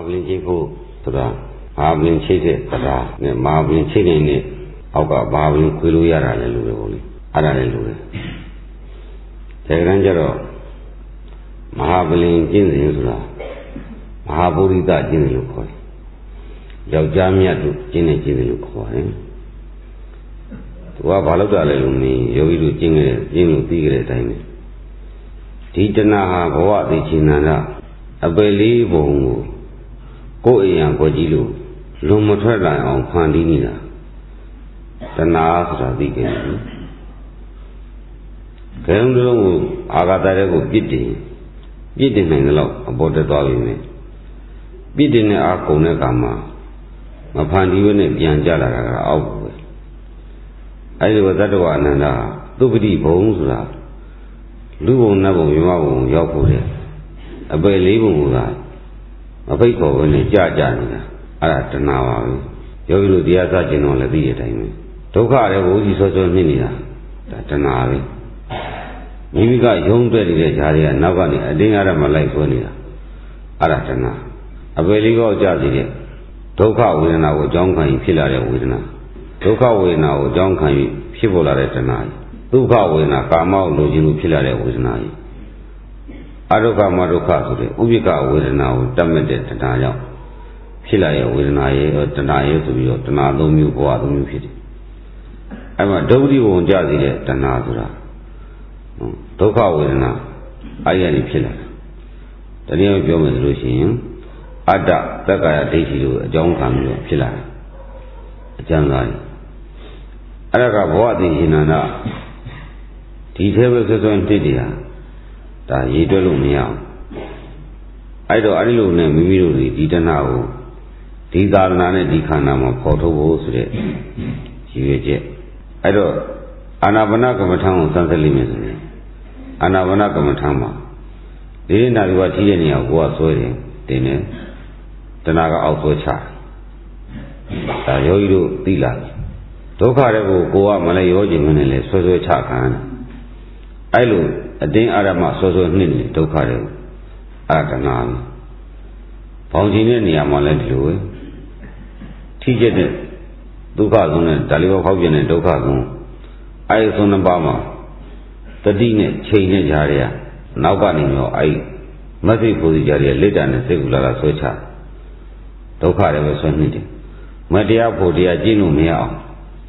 Mahablim Chifu Tura, Mahablim Chite Tara, Mahablim Chitting, Oka Mahablim Kuluyara Lulu, Aralulu. Tegrangero Mahablim Jinzula, Mahaburita Jinlukoi, Yaujamia to Jinlukoi. Wa Balada Lumi, Yogi Jinu Tigre Time. Titana Goa de Chinana, a believe Go and Gojilu, Lumatrala on Pandinina, the Nasra Digan. Kandlu Agatharego Bidding in the law about the dog. Bidding a Konekama, Mapandi Bianjala out. I was that one and Dubidi bones, Lugo Nabo Yamago Yapure, a believable guy, a paper when a Jajana, Aratanawa, Yogu Diata Genola Diatime. Toka Evo social minia, Tatanavi. Maybe got young Betty Jaria, Navani, a dinner of my life Sonia, Aratana, a believable Jazi. Toka with an hour Jonka in Pilaria with Toka we now John can people are at night. Tuka we na Kama Lujinu Pilare with night. Adoka Madoka, Ubika with now Damadet Tanaya. Pilaya with night or Tanaya to be or Tanado Mupo Mupiti. I'm a Dodi won't jazzy at Tanazura. Toka with now. I am Pillar. The name of your Lucian. Ada Takaya Tati, John Camu Pillar. Jangai. Araga Boadi Hinana Details on Tidia Da Yidolumia. I do Arilu name Mimiri Didanao Dida Nane Dikanama Porto Wosre Jiveje. I do Anabanaka Matama Santalimis Anabanaka Matama. Didn't know what Tiania was soiling, Dine Tanaga also char. Yoidu Tila. Toka Goa Malayoji Manele, Sozo Chakan. I look a day Arama Sozo Nini, Toka Atanami. Poundini Amalet Tijet Duka Daliva Hogan and Doka I Sonabama. The Dine Chain Jaria, Naugani no I Mati Pujaria later and Segula Socha. Toka ever so needed. Madia Podia Gino Mea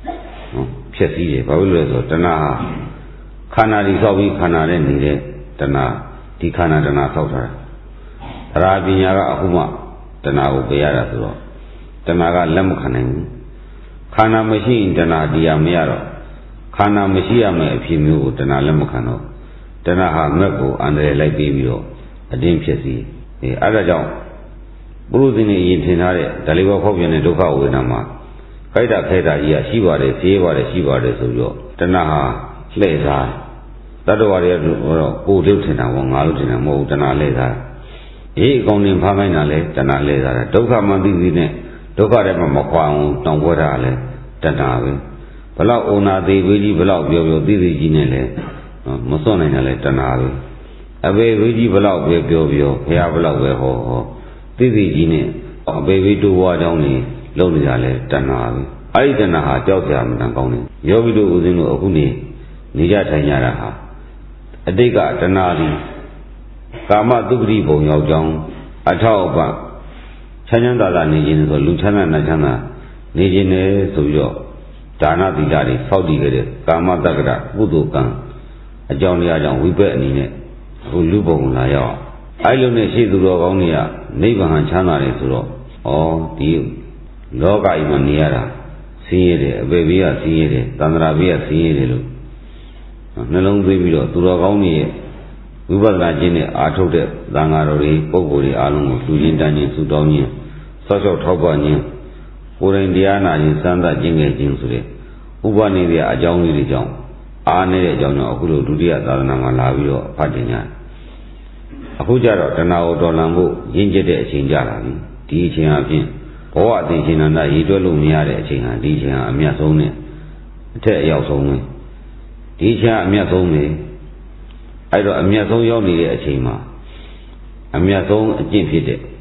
Chessie, Paulus, Tana Canary Sobi Canare, Tana, Ticana Dana Sauter, Rabiaga Ahuma, Tana Beara, Tanaga Lemcaning, Kana machine, Tana Diamiaro, Kana Machia me Pimu, Tana Lemcano, Tanaha Meko, and the Light Babyo, a dim Chessie, the other job. Bruising in Tinare, Daliva Hogan and Doka Winama. Kaida Kaida, Yashivare, Sievare, Shivare, Suyo, Tanaha, Leza. That was who lived in a one out in a mold and a laser. He gone in Pamanale, Tana Leza, Doka Mandine, Doka Remaquan, Don Guadale, Tanavi. Below Ona, they really below Bio Didi Ginele, Musonale, Tanavi. Away really below Bio, here below Ho. Didi Gine, a baby to watch only, Lonely Tanavi. I don't know how Josiam Tangoni. Yovidu Uzino Okuni, Nijata Yaraha. A diga Tanari. Kama Dubri Bo Yojong, a Tauba. Chananda Nijin, Lieutenant Najana, Nijine Suyo, Dana Digari, Saudi, Kama Dagra, Budukan, a Johnny Ajong, we bet in it, who Lubo Naya. I don't see the Rogonia, Neighbor Chana Suro, or the Loga Imaniara, Siere, Bevia Siere, Tanravia Siere. Nalong Bibilo, Turagoni, Ubalagine, Atote, Dangarori, Pogori, Alum, Sujindani, Sudonia, Social Topania, Ura Indiana, in Sanda Jingle Jinsure, Ubani, the Ajoni Jong, Ane Jono, Hulu, Dudia, Danama Lavio, Patinia. Akujaro Tanao Dolambo, Jinjade Chinjaravi, teaching of him, or teaching and I eat a lumiare, teaching a miasone, te Yasome, teaching a miasome. I don't a miaso yoni a chima, a miaso a jinfide,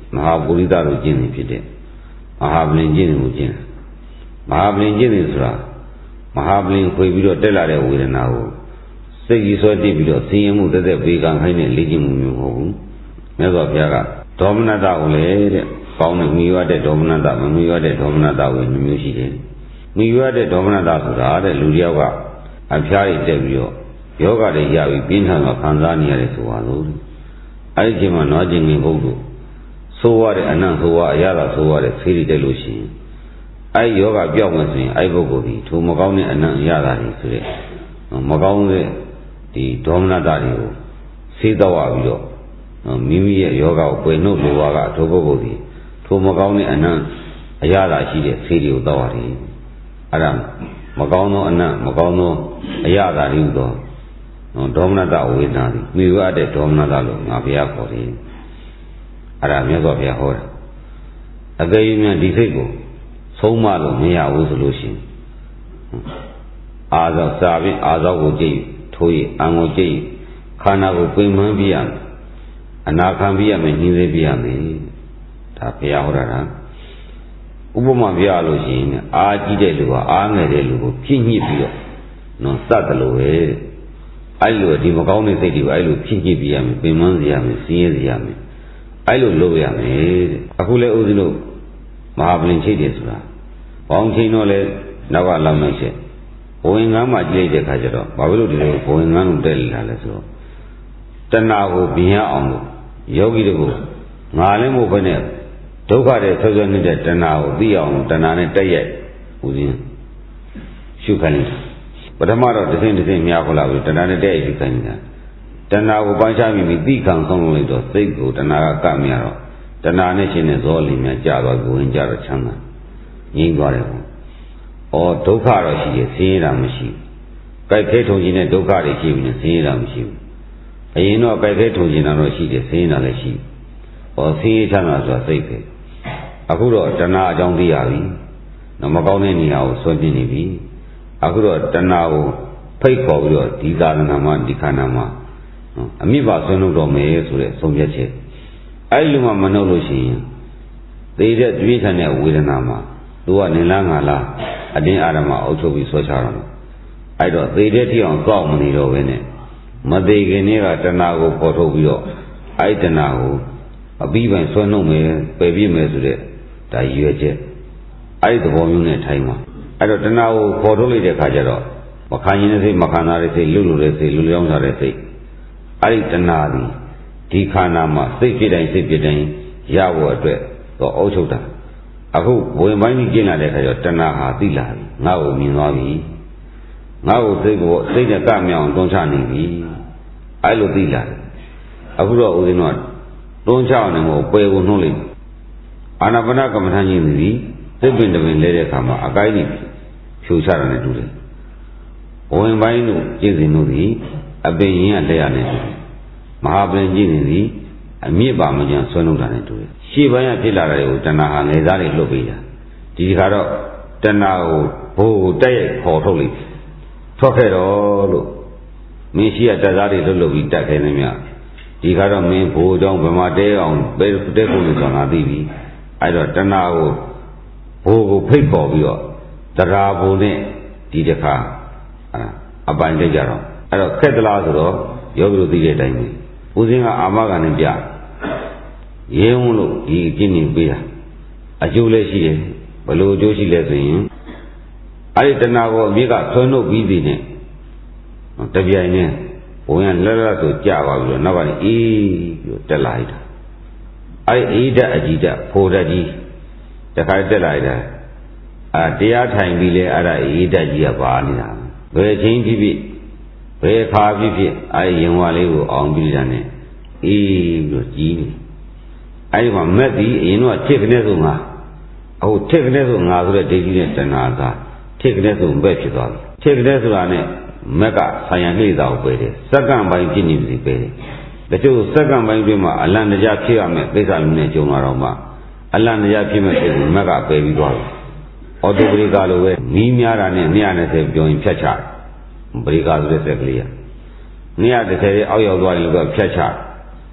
မဟာပုရိသတို့ကျင့်နေဖြစ်တဲ့မဟာပလင်ကျင့်မှုကျင့်မဟာပလင်ကျင့်နေဆိုတာမဟာပလင်ခွေပြီးတော့တက်လာတဲ့ဝေဒနာကိုစိတ်ကြီးဆွဲတည်ပြီးတော့ဆင်းရဲမှုတက်တဲ့ဘေကံခိုင်းတဲ့လေ့ကျင့်မှုမျိုးမဟုတ်ဘူးမြတ်စွာဘုရားကဒေါမနတကိုလေတဲ့ကောင်းတဲ့မိရွတ်တဲ့ဒေါမနတမမိရွတ်တဲ့ဒေါမနတကိုမျိုးရှိတယ်မိရွတ်တဲ့ဒေါမနတဆိုတာတဲ့လူတယောက်ကအဖျားရည်တက်ပြီးတော့ယောဂတွေရပြီးပြင်းထန်စွာခံစားနေရတယ်ဆိုပါလို့အဲ့ဒီချိန်မှာနွားကျင်ငင်ဘုတ်တို့ဆိုးရတဲ့အနံ့ဆိုးရအရသာဆိုးရတဲ့ဆေးတွေတက်လို့ရှိရင်အဲ့ယောဂပြောက်မှဆိုရင်အဲ့ပုဂ္ဂိုလ်ဒီထိုမကောင်းတဲ့အနံ့အရသာတွေဆိုတဲ့မကောင်းတဲ့ဒီဒေါမနတတွေကိုဆေးတော့ပြီးတော့မိမိရဲ့ယောဂကိုပွေနှုတ်လိုပါကထိုပုဂ္ဂိုလ်ဒီထိုမကောင်းတဲ့အနံ့အရသာရှိတဲ့ဆေးတွေကိုတောက်ရတယ်အဲ့ဒါမကောင်းသောအနံ့မကောင်းသောအရသာတွေတော့ဒေါမနတဝေဒနာတွေမိရတဲ့ဒေါမနတလို့ငါဘုရားခေါ်တယ်အဲ့ဒါမြတ်စွာဘုရားဟောတာအကယ်၍များဒီစိတ်ကိုဆုံးမလို့မရဘူးဆိုလို့ရှိရင်အာဇောစာပြီးအာဇောကိုကြည့်ထိုးရအံကိုကြည့်ခန္ဓာကိုပင်ပန်းပြရမယ်အနာခံပြရမယ်ညှင်းသေးပြရမယ်ဒါဘုရားဟောတာဥပမာပြရလို့ရှိရင်အာကြီးတဲ့လူကအာငယ်တဲ့လူကိုဖြည့်ညှစ်ပြီးတော့နော်စတယ်လို့ပဲအဲ့လိုဒီမကောင်းတဲ့စိတ်တွေကိုအဲ့လိုဖြည့်ညှစ်ပြရမယ်ပင်ပန်းစေရမယ်စည်းရဲစေရမယ်အဲ့လိုလုပ်ရမယ်တဲ့အခုလဲဦးဇင်းတို့မဟာပလင်ချိတ်တယ်ဆိုတာဘောင်းချင်းတော့လဲနောက်ကလောက်နေချက်ဘဝင်ငန်းမှာကြည့်လိုက်တဲ့ခါကျတော့ဘာဖြစ်လို့ဒီလိုဘဝင်ငန်းလို့တက်လာလဲဆိုတော့တဏှာကိုပြင်ရအောင်လို့ယောဂီတို့ကငါလည်းမဟုတ်ဘဲနဲ့ဒုက္ခတွေဆွဆွနေတဲ့တဏှာကိုသိအောင်တဏှာနဲ့တက်ရိုက်ဦးဇင်းရှုခိုင်းတယ်ပထမတော့တစ်စင်းတစ်စင်းများခလာပြီးတဏှာနဲ့တက်ရိုက်ရှုခိုင်းနေတာတဏှာကိုပိုင်းခြားပြီးသိခံဆုံးလို့လိုက်တော့စိတ်ကိုတဏှာကကပ်မြတော့တဏှာနဲ့ရှင်းတဲ့ဇောလီများကြာသွားပြီးဝင်ကြတော့ချမ်းသာငြိမ်းသွားတယ်ပေါ့ဩဒုက္ခတော့ရှိတယ်ဆင်းရဲတာမရှိဘူးကြိုက်ခဲထုံခြင်းနဲ့ဒုက္ခတွေရှိပြီးဆင်းရဲတာမရှိဘူးအရင်တော့ကြိုက်ခဲထုံခြင်းတော့ရှိတယ်ဆင်းရဲတာလည်းရှိဘူးဆင်းရဲချမ်းသာဆိုတာစိတ်ပဲအခုတော့တဏှာအကြောင်းသိရပြီမကောင်းတဲ့နေရာကိုဆွဲပြနေပြီအခုတော့တဏှာကိုဖိတ်ခေါ်ပြီးတော့ဒီသာသနာမှာဒီခန္ဓာမှာအမြင့်ပါဆွဲလို့တော့မယ်ဆိုတဲ့ဆုံးဖြတ်ချက်အဲ့လိုမှမနှုတ်လို့ရှိရင်သေတဲ့ကြွေးထန်တဲ့ဝေဒနာမှာသူကနေလားငါလားအတင်းအာရမအုပ်ချုပ်ပြီးဆွဲချတော့အဲ့တော့သေတဲ့တိအောင်ကောက်မနေတော့ဘဲနဲ့မသေးခင်တည်းကတဏှာကိုပေါ်ထုတ်ပြီးတော့အဲ့တဏှာကိုအပြီးပိုင်းဆွဲနှုတ်မယ်ပယ်ပြစ်မယ်ဆိုတဲ့ဒါရည်ရွယ်ချက်အဲ့ဒီသဘောမျိုးနဲ့ထိုင်မှာအဲ့တော့တဏှာကိုပေါ်ထုတ်လိုက်တဲ့ခါကျတော့မခံရင်တဲ့စိတ်မခံတဲ့စိတ်လွတ်လို့တဲ့စိတ်လွတ်လျောင်းတဲ့စိတ်အဲ့ဒီတဏှာဒီခန္ဓာမှာစိတ်ဖြစ်တိုင်းစိတ်ဖြစ်တိုင်းရဖို့အတွက်တော့အုပ်ချုပ်တာအခုဝင်ပိုင်းကြီးကျင်းလာတဲ့ခါကျတော့တဏှာဟာသိလာပြီငါ့ကိုမြင်သွားပြီငါ့ကိုစိတ်နဲ့ကမြောင်တွန်းချနေပြီအဲ့လိုသိလာတယ်အခုတော့ဦးဇင်းတို့တွန်းချနေမို့ပယ်ကိုနှုတ်လိုက်အာနာပါနကမ္မထာကြီးပြီစိတ်ပင်တပင်လဲတဲ့အခါမှာအကိုင်းကြီးဖြူချတာနဲ့တူတယ်ဝင်ပိုင်းတို့ကျင့်စဉ်တို့သည်အပင်ရင်ကလက်ရနဲ့တူတယ်မဟာပလင်ကျင့်စဉ်သည်အမြင့်ပါမကျန်ဆွဲနှုတ်တာနဲ့တူတယ်ရှေ့ပိုင်းကဖြစ်လာတဲ့ကိုတဏှာဟာငယ်သားတွေလှုပ်ပေးတာဒီခါတော့တဏှာကိုဘိုးကိုတက်ရိုက်ခေါ်ထုတ်လိုက်ထွက်ခဲ့တော့လို့မင်းရှိရတက်သားတွေလှုပ်လို့ပြီးတက်ခဲ့နေမြဒီခါတော့မင်းဘိုးကြောင့်ဗမာတဲအောင်တဲကုန်လို့ဆိုငါသိပြီအဲ့တော့တဏှာကိုဘိုးကိုဖိတ်ပေါ်ပြီးတော့တရားဘုံနဲ့ဒီတခါအပိုင်တက်ကြတော့အဲ့တော့ခက်သလားဆိုတော့ယောဂီတို့သိတဲ့အတိုင်းပဲဦးစင်းကအာမခံနဲ့ပြရဲဝန်းလို့ဒီအကျင့်ကြီးပေးတာအကျိုးလည်းရှိတယ်ဘယ်လိုအကျိုးရှိလဲဆိုရင်အဲ့ဒီတဏှာကိုအမြစ်ကဆွဲနှုတ်ပြီးသည်နဲ့တပြိုင်နဲ့ဘုံရလက်လက်ဆိုကြာပါပြီးတော့နောက်ကနေအေးပြီးတော့တက်လာလိုက်တာအဲ့ဒီအေးဓာတ်အကြည့်ဓာတ်ဖိုဓာတ်ကြီးတခါတက်လာလိုက်တာတရားထိုင်ပြီးလဲအဲ့ဒါအေးဓာတ်ကြီးကပါနေတာဘယ်ချင်းဖြစ်ဖြစ်ဘယ်ခါဖြစ်ဖြစ်အဲ့ဒီရင်ဝါလေးကိုအောင်ပြီးတာနဲ့အေးပြီးတော့ကြီးနေအဲ့ဒီမှာမက်သည်အရင်တော့ထစ်ကနေဆိုငါအခုထစ်ကနေဆိုငါဆိုတဲ့ဒိဋ္ဌိနဲ့တဏှာကထစ်ကနေဆိုဘက်ဖြစ်သွားပြီထစ်ကနေဆိုတာနဲ့မက်ကဆံရံနှိမ့်တာကိုပယ်တယ်စက္ကန့်ပိုင်းဖြစ်နေပြီပယ်တယ်တချို့စက္ကန့်ပိုင်းတွင်မှာအလံတရားဖြစ်ရမယ်သိစ္စာမျိုးနဲ့ကြုံလာတော့မှအလံတရားဖြစ်မဲ့ဖြစ်ပြီးမက်ကပယ်ပြီးသွားတယ်အော်တိုဘရိကာလိုပဲမီးများတာနဲ့220ပြောရင်ဖြတ်ချတယ်ဘရိကာဆိုတဲ့စက်ကလေးက230ရဲ့အောက်ရောက်သွားရင်လည်းဖြတ်ချ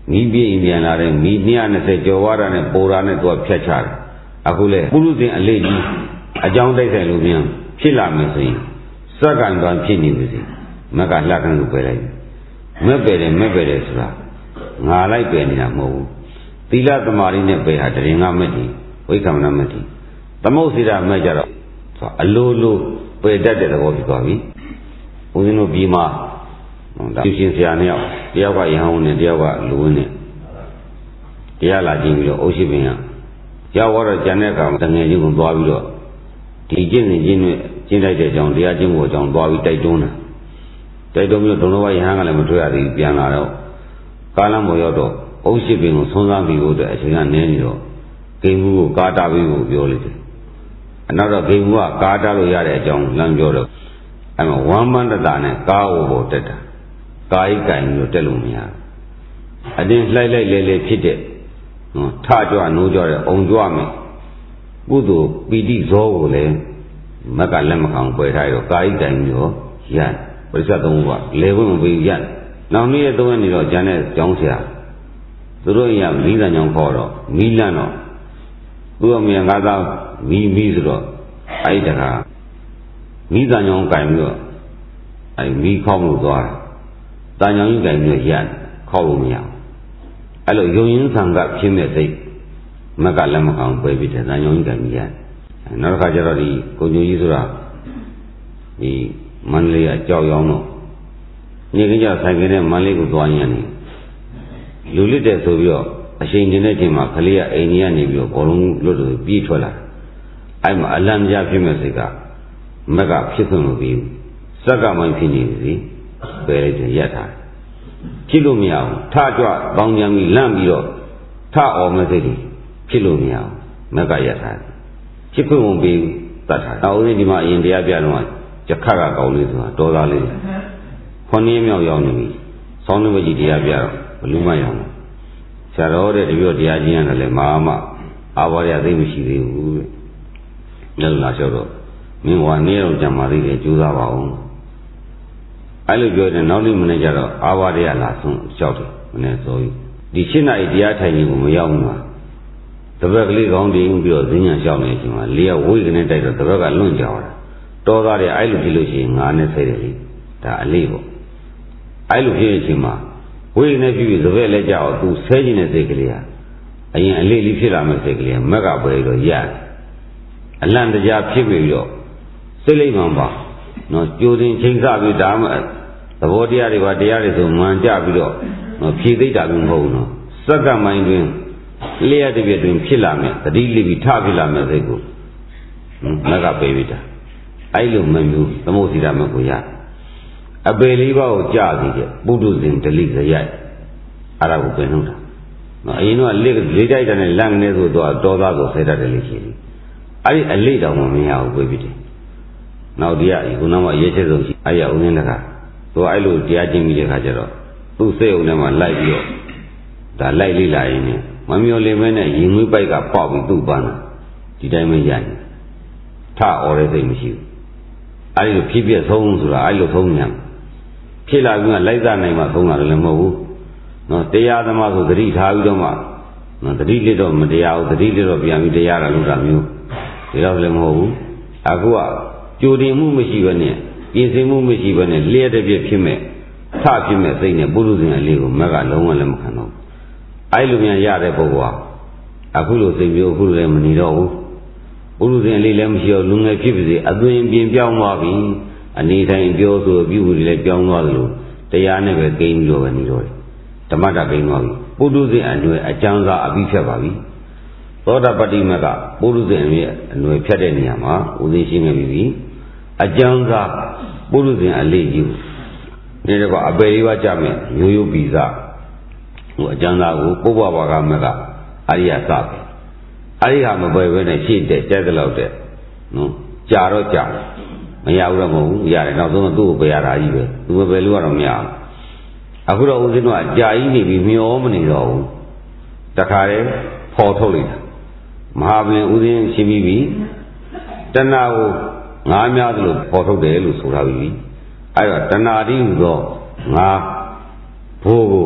မိပြင်းပြန်လာတဲ့မိ220ကျော်ဝါတာနဲ့ပိုရာနဲ့သူကဖြတ်ချတယ်အခုလေပုရုဇဉ်အလေးကြီးအကြောင်းတိုက်ဆိုင်လို့ပြန်ဖြစ်လာမယ်ဆိုရင်စက္ကန့်သွားဖြစ်နေပြီစီမက်ကလှခံလို့ပဲလိုက်မက်ပဲတယ်ဆိုတာငါလိုက်ပဲနေတာမဟုတ်ဘူးသီလသမာဓိနဲ့ပဲဟာတရင်ငါမက်တီဝိက္ခမနမက်တီသမုတ်စီတာမက်ကြတော့အလိုလိုပယ်တတ်တဲ့သဘောဖြစ်သွားပြီဦးဇင်းတို့ပြီးမှဒါရှင်ဆရာနှစ်ယောက်တယောက်ကရဟန်းဝင်နဲ့တယောက်ကလူဝင်နဲ့တရားလာကြည့်ပြီးတော့အုပ်ရှိပင်ကရောက်တော့ကျန်တဲ့အခါတငယ်ချင်းကိုသွားပြီးတော့ဒီကျင့်စဉ်ချင်းနဲ့ကျင့်လိုက်တဲ့အကြောင်းတရားကျင့်ဖို့အကြောင်းသွားပြီးတိုက်တွန်းတာတိုက်တွန်းပြီးတော့ဒုံတော်ရဟန်းကလည်းမတွေ့ရသေးဘူးပြန်လာတော့ကာလမောရောက်တော့အုပ်ရှိပင်ကိုဆုံးစားပြီးဖို့အတွက်အချိန်ကနည်းနေတော့ဂိမ်းမှုကိုကာတာပြီးဖို့ပြောလိုက်တယ်နောက်တော့ဂိမ်းမှုကကာတာလို့ရတဲ့အကြောင်းလမ်းပြောတော့အဲ့မှာဝမ်းပန်းတတာနဲ့ကားဝပေါ်တက်တာကာယကံလို့တက်လို့မရဘူးအတင်းလှိုက်လဲဖြစ်တဲ့ထကြွနိုးကြတဲ့အောင်ကြွမယ်ကုသိုလ်ပီတိဇောကိုလည်းမက်ကလက်မခံပယ်ထားရောကာယကံရောရပရိစ္ဆေသုံးပါလေဝိမပေးရနောက်နေ့ရက်သုံးရက်နေတော့ကျန်တဲ့ကျောင်းဆရာသူတို့ရမိသားကြောင့်ခေါ်တော့မိလန့်တော့သူ့အမေငါသားမိဆိုတော့အဲ့တခါမိသားကြောင့်ကင်ပြီးတော့အဲ့မိခေါက်လို့သွားတာတန်ကြောင်ကြီးကင်ပြီးရခေါက်လို့မရအဲ့လိုယုံရင်ဆံကဖြစ်မဲ့စိတ်မက်ကလက်မခံပယ်ပြီးတယ်တန်ကြောင်ကြီးကင်ပြီးရနောက်တစ်ခါကျတော့ဒီကိုညိုကြီးဆိုတာဒီမန္တလေးကကြောက်ရောင်းတော့ညကကြဆိုင်ကနဲ့မန္တလေးကိုသွားရင်းနေလူလစ်တဲ့ဆိုပြီးတော့အချိန်တင်တဲ့အချိန်မှာကလေးကအိမ်ကြီးကနေပြီးတော့ဘောလုံးလွတ်လို့ပြေးထွက်လာအဲ့မှာအလံပြဖြစ်မဲ့စိတ်ကမက်ကဖြစ်ခွင့်မပေးဘူးစက်ကမှဖြစ်နေပြီပယ်လိုက်တယ်ရက်ထားဖြစ်လို့မရဘူးထကြွတောင်းကြံပြီးလန့်ပြီးတော့ထအောင်မဲ့စိတ်ဖြစ်လို့မရဘူးမက်ကရက်ထားဖြစ်ခွင့်မပေးဘူးတတ်ထားနောက်ဦးဒီမှာအရင်တရားပြတော့ကြခတ်ကကောင်းလေးဆိုတာတော်သားလေးခွန်ရင်းမြောက်ရောက်နေပြီဆောင်းနေမကြီးတရားပြတော့ဘလူးမရောက်ဘူးဆရာတော်တဲ့တပြည့်တရားချင်းရတယ်လေမာမအာဝါရသိမရှိသေးဘူးတဲ့လည်းလာလျှောက်တော့မင်းကနေတော့ကြံပါသေးတယ်ကြိုးစားပါဦးအဲ့လိုပြောတဲ့နောက်နေ့မနေ့ကျတော့အာဝါရလာဆုံးလျှောက်တယ်မနေ့စောကြီးဒီ7နာရီတရားထိုင်ခြင်းကိုမရောက်ဘူးမှာတပည့်ကလေးကောင်းတင်ပြီးတော့ဈဉ္ညာလျှောက်နေချိန်မှာလေးကဝိကနေတိုက်တော့တပည့်ကလွန့်ကြတာတော်သားတယ်အဲ့လိုဖြစ်လို့ရှိရင်ငါနဲ့ဆဲတယ်လေဒါအလေးပေါ့အဲ့လိုဖြစ်တဲ့အချိန်မှာဝိနဲ့ပြီးပြီးတပည့်လည်းကြောက်သူဆဲခြင်းတဲ့စိတ်ကလေးဟာအရင်အလေးလေးဖြစ်လာမဲ့စိတ်ကလေးကမက်ကပဲတော့ရအလန့်တရားဖြစ်ပြီးတော့စိတ်လိမ့်မှန်ပါနော်ကြိုတင်ချိန်ဆပြီးဒါမှသဘောတရားတွေပါတရားတွေဆိုမှန်ကြပြီးတော့ဖြည့်သိတာမျိုးမဟုတ်ဘူးနော်စက္ကန့်ပိုင်းတွင်လျှက်တစ်ပြည့်တွင်ဖြစ်လာမယ်တတိလိပြီးထဖြစ်လာမယ်စိတ်ကိုမက်ကပေးပြီးတာအဲ့လိုမမျိုးသမုတ်စီတာမကိုရအပေလေးပါးကိုကြားသေးတယ်ပုထုဇဉ်ဒလိဇယအဲ့ဒါကိုပြင်ထုတ်တာနော်အရင်တော့လေးတိုက်တယ်နဲ့လန့်နေဆိုတော့တော်သားကိုဆဲတတ်တယ်လို့ရှိတယ်အဲ့ဒီအလေးတောင်မှမရဘူးပြေးပြီးတယ်နောက်တရားခုနကအရေးချက်ဆုံးရှိအဲ့ရဦးရင်းတကာသူအဲ့လိုတရားကျင့်ပြီးတဲ့ခါကျတော့သူ့စိတ်ုံထဲမှာလိုက်ပြီးတော့ဒါလိုက်လိလာရင်းနဲ့မမျော်လင့်မဲနဲ့ရင်ငွေးပိုက်ကပေါက်ပြီးသူ့ပန်းတာဒီတိုင်းပဲရရင်ထအော်တဲ့စိတ်မရှိဘူးအဲ့ဒီလိုဖြစ်ပြဆုံးဆိုတာအဲ့လိုဆုံးညာဖြစ်လာပြီးမှလိုက်စားနိုင်မှဆုံးတာလည်းမဟုတ်ဘူးနော်တရားသမားဆိုသတိထားပြီးတော့မှနော်သတိလစ်တော့မတရားဘူးသတိလစ်တော့ပြန်ပြီးတရားတာလို့တာမျိုးဒီတော့လည်းမဟုတ်ဘူးအခုကကြိုတင်မှုမရှိဘဲနဲ့ပြင်ဆင်မှုမရှိဘဲနဲ့လျှက်တဲ့ပြဖြစ်မဲ့ထဖြစ်မဲ့စိတ်နဲ့ပုရုဇဉ်အလေးကိုမက်ကလုံးဝလည်းမခံတော့အဲ့လိုမြန်ရတဲ့ပုဂ္ဂိုလ်ဟာအခုလိုစိတ်မျိုးအခုလိုလည်းမနေတော့ဘူးပုရုဇဉ်အလေးလည်းမရှိတော့လူငယ်ဖြစ်ပါစေအသွင်ပြင်ပြောင်းသွားပြီအနေတိုင်းပြောဆိုပြုမှုတွေလည်းပြောင်းသွားသလိုတရားနဲ့ပဲကိန်းပြီးတော့ပဲနေတော့တယ်ဓမ္မတာကိန်းသွားပြီပုထုဇဉ်အနွယ်အကျမ်းစာအပြီးဖြတ်ပါပြီသောတာပတ္တိမကပုရုဇဉ်ရဲ့အနွယ်ဖြတ်တဲ့နေရာမှာဥသိရှင်းခဲ့ပြီအကျမ်းစာပုရုဇဉ်အလေးကြီးဒီတော့အပေလေးပါကြမယ်ရိုးရိုးပြီးစားဟိုအကျမ်းစာကိုပုဗ္ဗဘာကမကအရိယစပဲအရိယမပယ်ဘဲနဲ့ရှေ့တဲ့ကြက်တဲ့တဲ့နော်ကြာတော့ကြာမရဘူးတော့မဟုတ်ဘူးရတယ်နောက်ဆုံးသူ့ကိုပယ်ရတာကြီးပဲသူပဲပယ်လို့ကတော့မရဘူးအခုတော့ဦးဇင်းတို့ကကြာကြီးနေပြီမျောမနေတော့ဘူးတခါတည်းဖော်ထုတ်လိုက်တာမဟာဗလင်ဦးဇင်းရှင်းပြီးပြီတဏှာကိုငါးများသလိုဖော်ထုတ်တယ်လို့ဆိုထားပြီအဲ့တော့တဏှာတိဟူသောငါဘိုးကို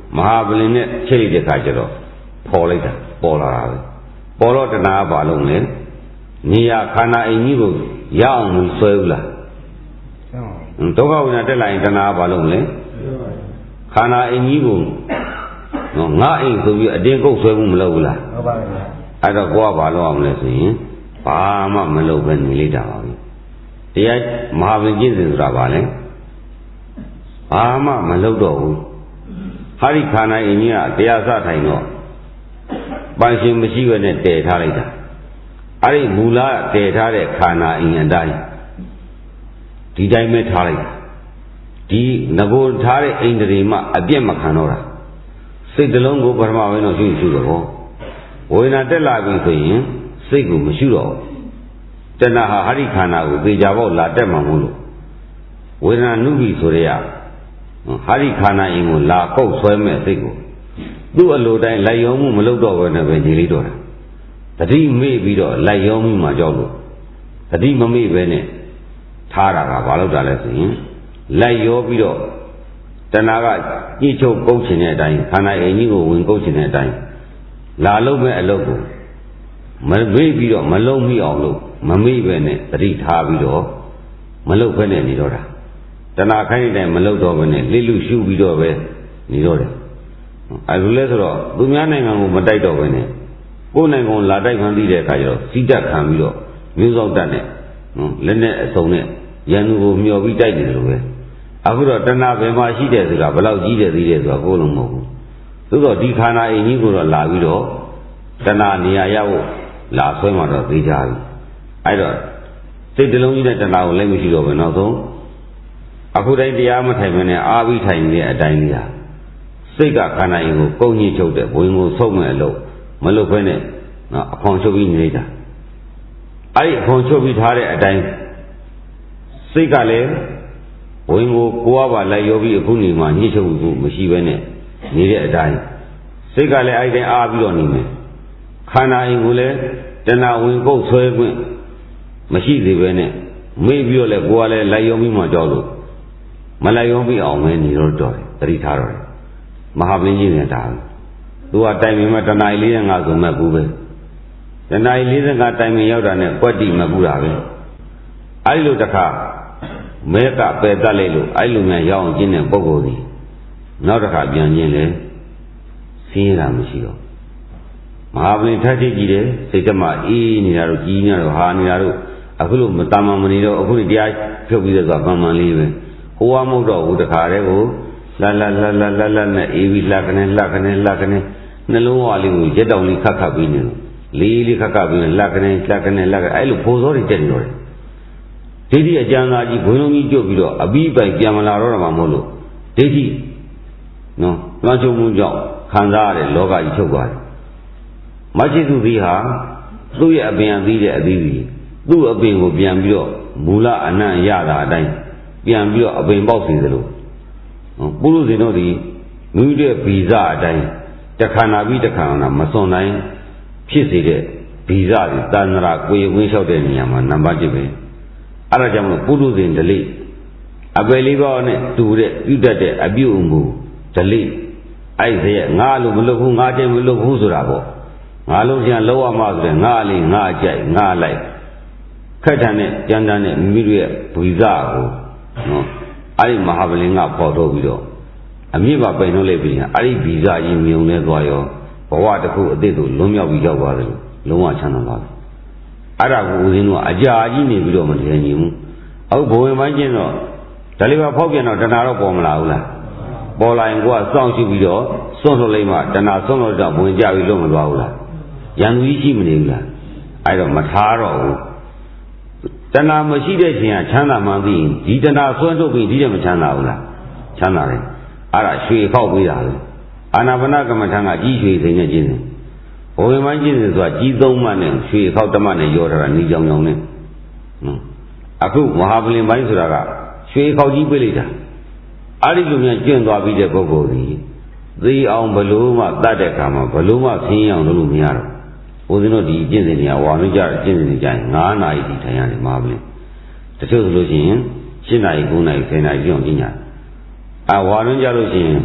မဟာပလင်နဲ့ချိတ်လိုက်တဲ့ခါကျတော့ပေါ်လိုက်တာပေါ်လာတာပဲပေါ်တော့တဏှာကဘာလို့လဲနေရခန္ဓာအိမ်ကြီးကိုရအောင်လို့ဆွဲဘူးလားဒုက္ခဝိညာဉ်တက်လာရင်တဏှာကဘာလို့လဲခန္ဓာအိမ်ကြီးကိုငါအိမ်ဆိုပြီးအတင်းကုတ်ဆွဲမှုမလုပ်ဘူးလားဟုတ်ပါဘူးအဲ့တော့ကိုကဘာလုပ်အောင်လဲဆိုရင်ဘာမှမလုပ်ပဲနေလိုက်တာပါပဲတရားမဟာပလင်ကျင့်စဉ်ဆိုတာဘာလဲဘာမှမလုပ်တော့ဘူးဟာဒီခန္ဓာအိမ်ကြီးကတရားစထိုင်တော့ပန်းရှင်မရှိဘဲနဲ့တည်ထားလိုက်တာအဲ့ဒီမူလတည်ထားတဲ့ခန္ဓာအိမ်အတိုင်းဒီတိုင်းပဲထားလိုက်တာဒီငကိုထားတဲ့အိမ်တွေမှအပြည့်မခံတော့တာစိတ်တလုံးကိုပထမပိုင်းတော့ရှိတော့ဝေဒနာတက်လာပြီဆိုရင်စိတ်ကိုမရှိတော့တဏှာဟာဟာဒီခန္ဓာကိုသေချာပေါက်လာတက်မှမဟုတ်လို့ဝေဒနာနုပြီဆိုရဲဟာဒီခန္ဓာအင်းကိုလာကုတ်ဆွဲမဲ့စိတ်ကိုသူ့အလိုတိုင်းလိုက်ရောမှုမလုပ်တော့ဘဲနဲ့ပဲနေလိုက်တော့တာတတိမေ့ပြီးတော့လိုက်ရောမှုမှကြောက်လို့တတိမမေ့ပဲနဲ့ထားတာကဘာလို့တာလဲဆိုရင်လိုက်ရောပြီးတော့တဏှာကညှိချုပ်ကုတ်ချင်တဲ့အတိုင်းခန္ဓာအင်းကြီးကိုဝင်ကုတ်ချင်တဲ့အတိုင်းလာလုံးမဲ့အလုပ်ကိုမမေ့ပြီးတော့မလုံးမိအောင်လို့မမေ့ပဲနဲ့တတိထားပြီးတော့မလုပ်ဘဲနဲ့နေတော့တာတဏှာခိုင်းတဲ့မလုပ်တော့ဘဲနဲ့လိလူရှုပြီးတော့ပဲနေတော့တယ်အဲလိုလဲဆိုတော့သူများနိုင်ငံကိုမတိုက်တော့ဘဲနဲ့ကိုယ်နိုင်ငံလာတိုက်ခံပြီးတဲ့အခါကျတော့စီးတက်ခံပြီးတော့မျိုးစောက်တက်နဲ့လက်နဲ့အစုံနဲ့ရန်သူကိုမျောပြီးတိုက်နေတယ်လို့ပဲအခုတော့တဏှာဘယ်မှာရှိတယ်ဆိုတာဘယ်လောက်ကြီးတယ်သေးတယ်ဆိုတာကိုယ်လုံးမဟုတ်ဘူးသို့တော့ဒီခန္ဓာအိမ်ကြီးကိုတော့လာပြီးတော့တဏှာနေရာရောက်လာဆွဲမှတော့သိကြပြီအဲ့တော့စိတ်တလုံးကြီးတဲ့တဏှာကိုလည်းမရှိတော့ဘူးနောက်ဆုံးအခုတိုင်းတရားမထိုင်မနဲ့အာပြီးထိုင်နေတဲ့အတိုင်းကြီးဟာစိတ်ကခန္ဓာအိမ်ကိုကုန်းကြီးချုပ်တဲ့ဘဝင်ကိုဆုံးမဲ့အလုပ်မလုပ်ဘဲနဲ့နော်အခွန်ချုပ်ပြီးနေတာအဲ့ဒီအခွန်ချုပ်ပြီးထားတဲ့အတိုင်းစိတ်ကလည်းဘဝင်ကိုကိုယ်ကပါလိုက်ရောပြီးအခုနေမှညှိချုပ်မှုမရှိဘဲနဲ့နေတဲ့အတိုင်းစိတ်ကလည်းအဲ့ဒီတိုင်းအားပြီးတော့နေမယ်ခန္ဓာအိမ်ကိုလည်းတဏှာဝင်ကုတ်ဆွဲခွင့်မရှိသေးပဲနဲ့မေ့ပြီးတော့လည်းကိုယ်ကလည်းလိုက်ရောပြီးမှကြောက်လို့မလိုက်ရောပြီးအောင်ပဲနေတော့တယ်တတိထားတော့တယ်မဟာပလင်ကြီးနေတာသူကတိုင်ပင်မှာတဏှာ45ဆိုမှတ်ဘူးပဲတဏှာ45တိုင်ပင်ရောက်တာနဲ့ကွက်တိမှတ်ဘူးတာပဲအဲ့ဒီလိုတစ်ခါမဲကပယ်တတ်လိုက်လို့အဲ့လိုများရောက်အောင်ကျင့်တဲ့ပုဂ္ဂိုလ်ကြီးနောက်တစ်ခါပြန်ခြင်းလဲဆင်းရဲတာမရှိတော့မဟာပလင်ထက်ကြည့်ကြည့်တယ်စိတ်ကမှအေးနေတာတော့ကြီးနေတာတော့ဟာနေတာတော့အခုလိုမတမ်းမနေတော့အခုတရားဖြုတ်ပြီးတော့ဆိုတာပန်ပန်လေးပဲဟိုကမဟုတ်တော့ဘူးတခါတည်းကိုလာနဲ့အေးပြီးလှကနေနှလုံးဝါလေးကိုရက်တောင်လေးခတ်ခတ်ပြီးနေလို့လေးခတ်ခတ်ပြီးလှကနေအဲ့လိုဖိုးစောတွေတက်နေတော့တယ်ဒိဋ္ဌိအကျဉ်းသားကြီးဘွင်းလုံးကြီးကျွတ်ပြီးတော့အပြီးပိုင်ပြန်မလာတော့တာမှမဟုတ်လို့ဒိဋ္ဌိနော်လွှမ်းခြုံမှုကြောင့်ခံစားရတဲ့လောကကြီးချုပ်သွားတယ်မရှိသူသည်ဟာသူ့ရဲ့အပင်အသီးတဲ့အသီးကြီးသူ့အပင်ကိုပြန်ပြီးတော့မူလအနံ့ရတာအတိုင်းပြန်ပြီးတော့အပင်ပေါက်စီသလိုပုရုဇဉ်တို့ဒီမိမိတို့ဗီဇအတိုင်းတခန္ဓာပြီးတခန္ဓာမစွန်နိုင်ဖြစ်စေတဲ့ဗီဇတွေတဏ္ဍရာကိုယ်ဝင်းလျှောက်တဲ့နေရာမှာနံပါတ်1ပဲအဲ့ဒါကြောင့်မလို့ပုရုဇဉ်ဓလေ့အပယ်လေးပါးနဲ့တူတဲ့ပြုတတ်တဲ့အပြုအမူဓလေ့အဲ့ဒီရဲ့ငါလို့မလုပ်ဘူးငါတည်းမလုပ်ဘူးဆိုတာပေါ့ငါလုံးချင်လောက်ရမှဆိုတဲ့ငါလေးငါကြိုက်ငါလိုက်ခက်ထန်တဲ့ကြမ်းတမ်းတဲ့မိမိတို့ရဲ့ဗီဇကိုနော်အဲ့ဒီမဟာပလင်ကပေါ်ထုတ်ပြီးတော့အမြင့်ပါပိန်ထုတ်လိုက်ပြီးအဲ့ဒီဗီဇကြီးမြုံလဲသွားရောဘဝတစ်ခုအသစ်သို့လွန်မြောက်ပြီးရောက်သွားတယ်လို့လုံးဝချမ်းသာသွားတယ်အဲ့ဒါကိုဦးဇင်းတို့ကအကြာကြီးနေပြီးတော့မတည်ငြိမ်ဘူးအခုဘဝင်ပိုင်းကျင်းတော့ဒါလေးပါဖောက်ပြန်တော့တဏှာတော့ပေါ်မလာဘူးလားပေါ်လာရင်ကိုကစောင့်ကြည့်ပြီးတော့စွန့်ထုတ်လိုက်မှတဏှာစွန့်လို့တော့ဝင်ကြပြီးလုံးမသွားဘူးလားရန်သူကြီးရှိမနေဘူးလားအဲ့တော့မထားတော့ဘူးတဏှာမရှိတဲ့ချိန်ကချမ်းသာမှန်းသိရင်ဒီတဏှာဆွဲထုတ်ပြီးဒီတဲ့မချမ်းသာဘူးလားချမ်းသာတယ်အဲ့ဒါရွှေခောက်ပေးတာပဲအာနာပါနကမ္မထံကကြီးရွှေစိန်နဲ့ကျင်းတယ်ဘဝမှကျင်းတယ်ဆိုတာကြီးသုံးမှနဲ့ရွှေခောက်တမနဲ့ရောထားတာနေကြောင်ကြောင်နဲ့အခုမဟာပလင်ပိုင်းဆိုတာကရွှေခောက်ကြီးပေးလိုက်တာအဲ့ဒီလိုမျိုးကျင့်သွားပြီးတဲ့ပုဂ္ဂိုလ်ကြီးသိအောင်ဘလို့မှတတ်တဲ့အခါမှာဘလို့မှဆင်းရဲအောင်လုပ်လို့မရတော့ဦးဇင်းတို့ဒီကျင့်စဉ်တွေကဝါမင်းကြကျင့်စဉ်တွေကြရင်9နာရီထိထိုင်ရတယ်မဟာပလင်တချို့ဆိုလို့ရှိရင်7နာရီ9နာရီ10နာရီကြောင့်ကျင့်ကြဝါမင်းကြလို့ရှိရင်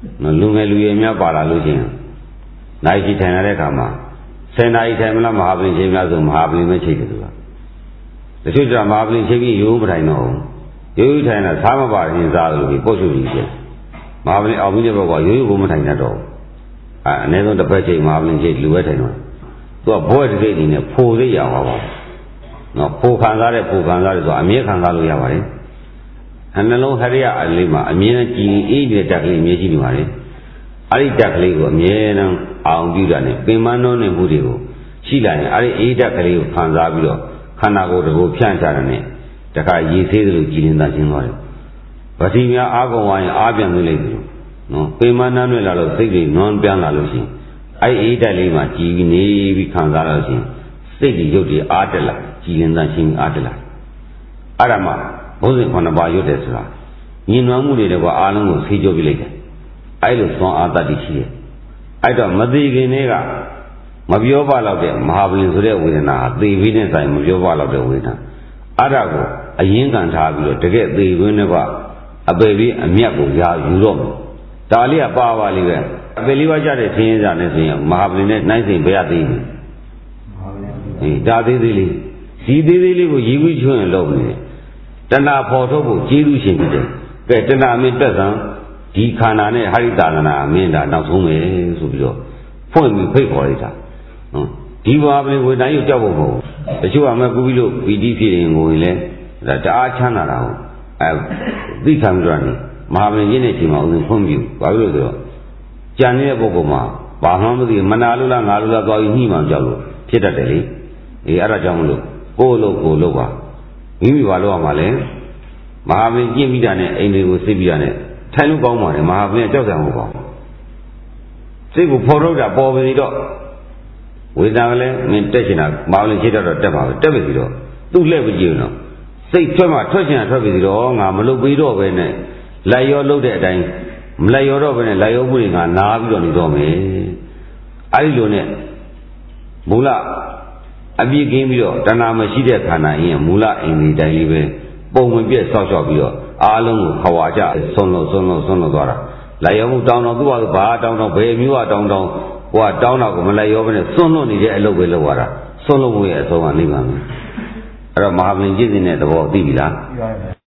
လူငယ်လူရွယ်များပါလာလို့ချင်းနိုင်ကြီးထိုင်ရတဲ့အခါမှာဆယ်နာရီထိုင်မလားမဟာပလင်ချိန်များဆိုမဟာပလင်ပဲချိန်တယ်သူကတချို့ကျမဟာပလင်ချိန်ပြီးရိုးမထိုင်တော့ရိုးထိုင်တာသားမပါရင်စားလို့ပြီးပုတ်ချုပ်ကြီးကျမဟာပလင်အောင်ပြီးတဲ့ဘက်ကရိုးဘုံမထိုင်တတ်တော့အနည်းဆုံးတစ်ဖက်ချိန်မဟာပလင်ချိန်လူပဲထိုင်တော့သူကဘွဲ့တစ်စိတ်အနေနဲ့ဖိုစိတ်ရအောင်ပါနော်ဖိုခံစားတဲ့ဖိုခံစားတယ်ဆိုအမြဲခံစားလို့ရပါတယ်နှလုံးဟရိယအလေးမှာအမြဲကြည်အေးတဲ့တက်ကလေးအမြဲရှိနေပါလေအဲ့ဒီတက်ကလေးကိုအမြဲတမ်းအောင်ပြုတာနဲ့ပင်မနှောနေမှုတွေကိုရှိလာရင်အဲ့ဒီအေးတက်ကလေးကိုခံစားပြီးတော့ခန္ဓာကိုယ်တကူဖြန့်ချတာနဲ့တခါရေသေးသလိုကြည်လင်သာရှင်းသွားတယ်ဗတိများအားကုန်သွားရင်အားပြန်သွင်းလိုက်တယ်နော်ပင်မနှောနေလာလို့စိတ်တွေနွမ်းပြန်လာလို့ရှိရင်အဲ့အေးတက်လေးမှာကြည်ပြီးနေပြီးခံစားလို့ရှိရင်စိတ်တွေရုပ်တွေအားတက်လာကြည်လင်သာရှင်းအားတက်လာအဲ့ဒါမှဘုဇင်9ပါးရွတ်တယ်ဆိုတာညီနွမ်းမှုတွေတော့အားလုံးကိုဆေးကြောပြလိုက်တယ်အဲ့လိုသွန်အားတတ်ရှိတယ်အဲ့တော့မသိခင်လေးကမပြောပါတော့တဲ့မဟာပလင်ဆိုတဲ့ဝေဒနာသေပြီးတဲ့ဆိုင်မပြောပါတော့တဲ့ဝေဒနာအဲ့ဒါကိုအရင်ခံထားပြီးတော့တကယ်သေခွင်းနဲ့ကအပေပြီးအမျက်ကိုရာယူတော့ဒါလေးကပါပါလေးပဲအပေလေးပါကြတဲ့သင်ရစာနဲ့ဆိုရင်မဟာပလင်နဲ့နိုင်စိန်ဘယ်ရသေးလဲဒါသေးသေးလေးဒီသေးသေးလေးကိုရည်ပြီးချွန်းရင်လုပ်နေတယ်တဏှာဖော်ထုတ်ဖို့ကျေးဇူးရှင်ဖြစ်တယ်ကဲတဏှာမင်းတက်စံဒီခန္ဓာနဲ့ဟရိတာသနာမင်းဒါနောက်ဆုံးပဲဆိုပြီးတော့ဖွင့်ပြီးဖိတ်ခေါ်လိုက်တာနော်ဒီဘာပင်ဝေဒနာကြီးကြောက်ဖို့မဟုတ်တချို့ကမဲ့ကူပြီးလို့ပီတိဖြစ်ရင်ငိုရင်လည်းဒါတအားချမ်းသာတာဟုတ်သိခံကြတယ်မဟာပင်ကြီးနဲ့ချိန်မှာဥစဉ်ဖွင့်ပြီးဘာလို့လဲဆိုတော့ကြံနေတဲ့ပုဂ္ဂိုလ်မှာဘာမှမသိမနာလို့လားငါလို့လားသွားပြီးညှိမှကြောက်လို့ဖြစ်တတ်တယ်လေအဲ့ဒါကြောင့်မလို့ကိုယ်လို့ပါမိမိဘာလို့ရမှာလဲမဟာပင်ကျင့်ပြီးတာနဲ့အိမ်တွေကိုစိတ်ပြီးတာနဲ့ထိုင်လို့ကောင်းပါတယ်မဟာပင်ကကြောက်ကြမှာပေါ့စိတ်ကိုဖော်ထုတ်တာပေါ်ပြီတော့ဝေဒနာကလည်းမင်းတက်ချင်တာမဟာပင်ရှိတော့တက်ပါပဲတက်ပြီတော့သူ့လှည့်ပြီးကြည့်တော့စိတ်ထွက်မှထွက်ချင်တာထွက်ပြီတော့ငါမလုပ်ပြီးတော့ပဲနဲ့လိုက်ရောလုပ်တဲ့အတိုင်းမလိုက်ရောတော့ပဲနဲ့လိုက်ရောမှုတွေငါနားပြီးတော့နေတော့မယ်အဲ့ဒီလိုနဲ့မူလအပြည့်ကင်းပြီးတော့တဏှာမရှိတဲ့ခန္ဓာအင်းမူလအိမ်ဒီတိုင်းလေးပဲပုံဝင်ပြည့်ဆောက်ရှောက်ပြီးတော့အားလုံးကိုခွာကြဆုံးလို့သွားတာလိုက်ရောမှုတောင်းတော့သူ့ဘာတောင်းတော့ဘယ်မျိုးကတောင်းတော့ဟိုကတောင်းတော့ကိုမလိုက်ရောဘဲနဲ့စွန့်လွတ်နေတဲ့အလုပ်ပဲလုပ်ရတာစွန့်လွတ်မှုရဲ့အဆုံးကနိဗ္ဗာန်ပဲအဲ့တော့မဟာပလင်ကျင့်စဉ်တဲ့သဘောသိပြီလားသိပါပါ